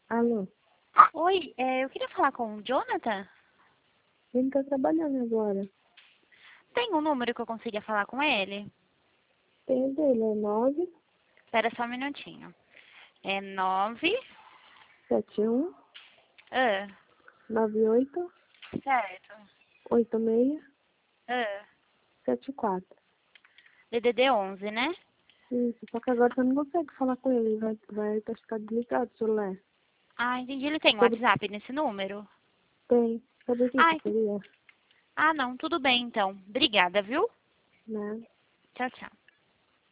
Alô? Oi, eu queria falar com o Jonathan. Ele tá trabalhando agora. Tem um número que eu consiga falar com ele? Tem o dele, é Espera só um minutinho. É 9... 971 Ah, 98 certo. 86 Ah, 74. DDD 11, né? Isso, só que agora você não consegue falar com ele, vai ficar desligado o celular. Ah, entendi. Ele tem Sobre, WhatsApp nesse número? tem. Sobre o que que Ai, seria? não, tudo bem então. Obrigada, viu? Né? Tchau, tchau.